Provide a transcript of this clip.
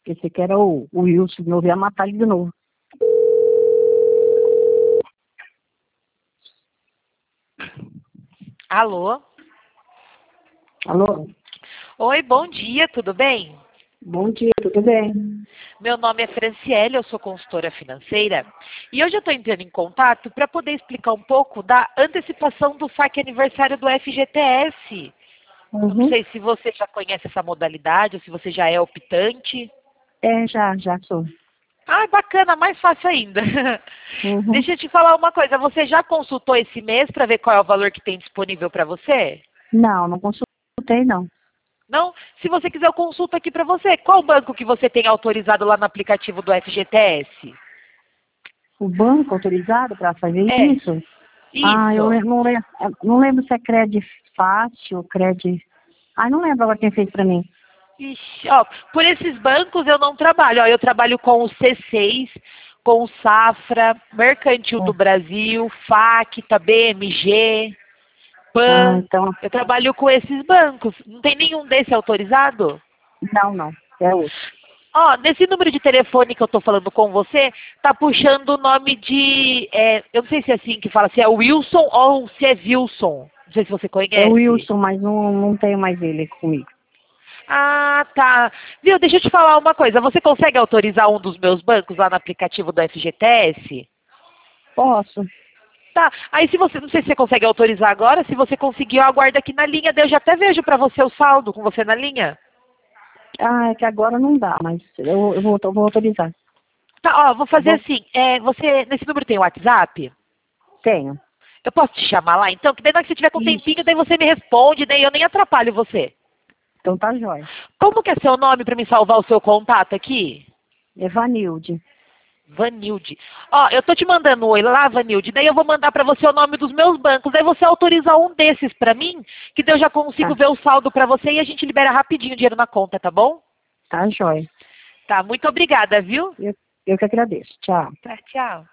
Pensei que era o Wilson de novo, ia matar ele de novo. Alô? Alô? Oi, bom dia, tudo bem? Bom dia, tudo bem? Meu nome é Franciele, eu sou consultora financeira e hoje eu estou entrando em contato para poder explicar um pouco da antecipação do saque aniversário do FGTS. Não Uhum. sei se você já conhece essa modalidade ou se você já é optante. Já sou. Ah, bacana, mais fácil ainda. Uhum. Deixa eu te falar uma coisa, você já consultou esse mês para ver qual é o valor que tem disponível para você? Não consultei, não. Não? Se você quiser, eu consulto aqui para você. Qual banco que você tem autorizado lá no aplicativo do FGTS? O banco autorizado para fazer É, isso? Eu isso. não lembro se é crédito fácil, crédito... não lembro agora quem fez para mim. Ixi, ó, por esses bancos eu não trabalho. Ó, eu trabalho com o C6, com o Safra, Mercantil do Brasil, Facta, BMG, PAN. Então, Eu trabalho com esses bancos. Não tem nenhum desse autorizado? não. É outro. Ó, nesse número de telefone que eu tô falando com você, tá puxando o nome de... eu não sei se é assim que fala, se é Wilson ou se é Wilson. Não sei se você É o conhece. Wilson, mas não tenho mais ele comigo. Ah, tá. Viu, deixa eu te falar uma coisa. Você consegue autorizar um dos meus bancos lá no aplicativo do FGTS? Posso? Tá. Aí se você, não sei se você consegue autorizar agora, se você conseguir, eu aguardo aqui na linha, daí eu já até vejo pra você o saldo com você na linha. É que agora não dá, mas eu vou autorizar. Tá, ó, vou Tá fazer bom? assim. Você, nesse número tem WhatsApp? Tenho. Eu posso te chamar lá então? Que daí na hora que você tiver com um tempinho, Isso. daí você me responde, daí eu nem atrapalho você. Então tá jóia. Como que é seu nome pra me salvar o seu contato aqui? Evanilde. Vanilde. Ó, eu tô te mandando um oi lá, Vanilde, daí eu vou mandar pra você o nome dos meus bancos, daí você autoriza um desses pra mim, que daí eu já consigo Tá. ver o saldo pra você e a gente libera rapidinho o dinheiro na conta, tá bom? Tá jóia. Tá, muito obrigada, viu? Eu que agradeço. Tchau. Tá, tchau.